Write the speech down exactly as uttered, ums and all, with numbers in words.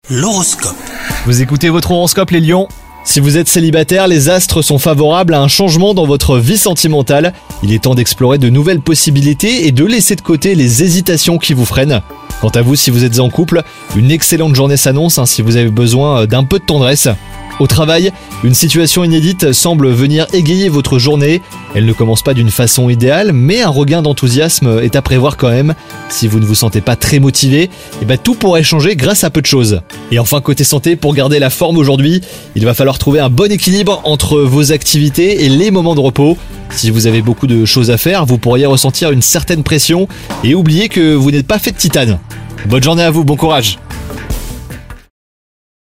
L'horoscope. Vous écoutez votre horoscope les lions ? Si vous êtes célibataire, les astres sont favorables à un changement dans votre vie sentimentale. Il est temps d'explorer de nouvelles possibilités et de laisser de côté les hésitations qui vous freinent. Quant à vous, si vous êtes en couple, une excellente journée s'annonce hein, si vous avez besoin d'un peu de tendresse. Au travail, une situation inédite semble venir égayer votre journée. Elle ne commence pas d'une façon idéale, mais un regain d'enthousiasme est à prévoir quand même. Si vous ne vous sentez pas très motivé, eh ben tout pourrait changer grâce à peu de choses. Et enfin, côté santé, pour garder la forme aujourd'hui, il va falloir trouver un bon équilibre entre vos activités et les moments de repos. Si vous avez beaucoup de choses à faire, vous pourriez ressentir une certaine pression et oublier que vous n'êtes pas fait de titane. Bonne journée à vous, bon courage!